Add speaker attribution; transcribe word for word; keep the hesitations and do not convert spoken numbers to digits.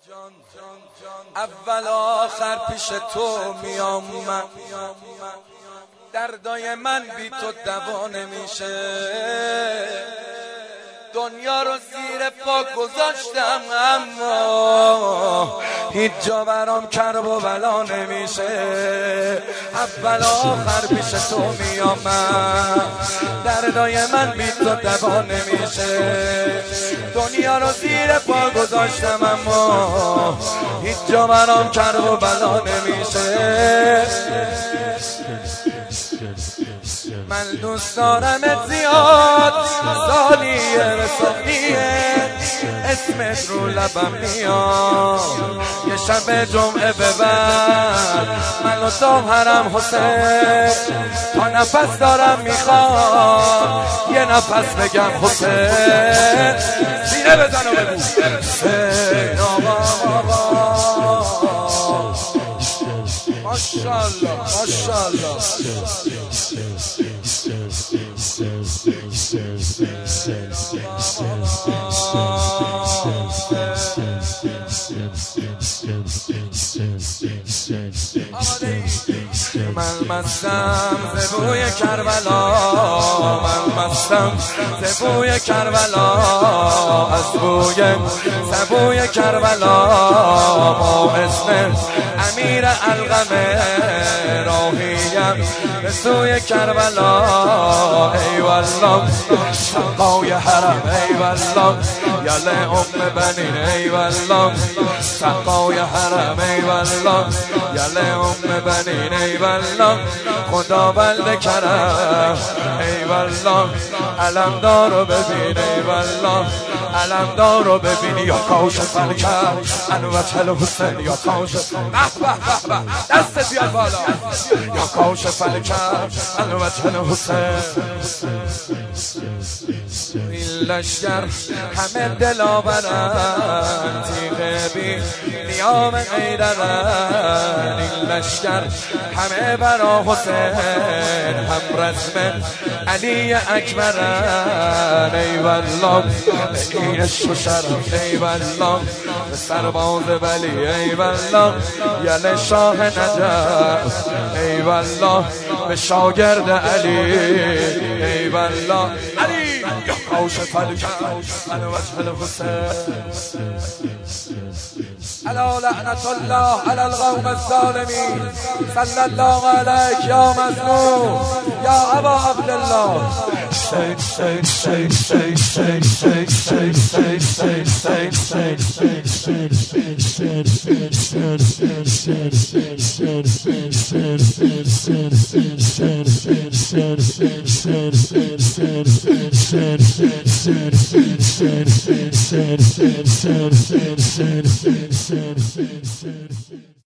Speaker 1: اول آخر پیش تو میام من، دردای من بی تو دوا نمیشه. دنیا رو زیر پا گذاشتم اما هیچ جا برام کرب و بلا نمیشه. اول آخر پیش تو میام من، دردای من بی تو دوا نمیشه. دنیا رو زیر پا گذاشتم اما هیچ جا برام کرب و بلا نمیشه. من دوست دارمت زیاد، سالیه به سالیه اسمت رو لبم میاد. یه شب جمعه ببر منو تا حرم حسین، تا نفس دارم میخوام یه نفس بگم حسین. سینه بزن و بگو حسین آقا آقا. ماشاءالله ماشاءالله. من مستم ز بوی کربلا، من مستم ز بوی کربلا، از بوی سبوی کربلا. ما اسم امیر علقم راهیم به سوی کربلا. ای والله سقای حرم، ای والله یل ام بنین، ای والله سقای حرم، ای والله یل ام بنین، ای والله خداوند کرم. ای والله علمدارو ببین، ای والله علمدارو ببین. یا کاش فلکر انوت الحسین، یا کاش به به به دست بیار بالا. یا کاش فلکر انوت الحسین. این لشگر همه دلاورن، تیغ بی نیام ایدرن. این لشگر همه برا حسین، هم رسم علی اکبرن. ای والله این عشق و شرف، ای والله به سرباز ولی، ای والله یل شاه نجف، ای والله به شاگرد علی. ای والله علی یا کاش فلکر انوت الحسین. الا لعنت الله علی القوم الظالمین. صلی الله علیک یا مظلوم یا ابا عبدالله. شید شید شید شید شید شید شید شید شید شید شید شید شید شید شید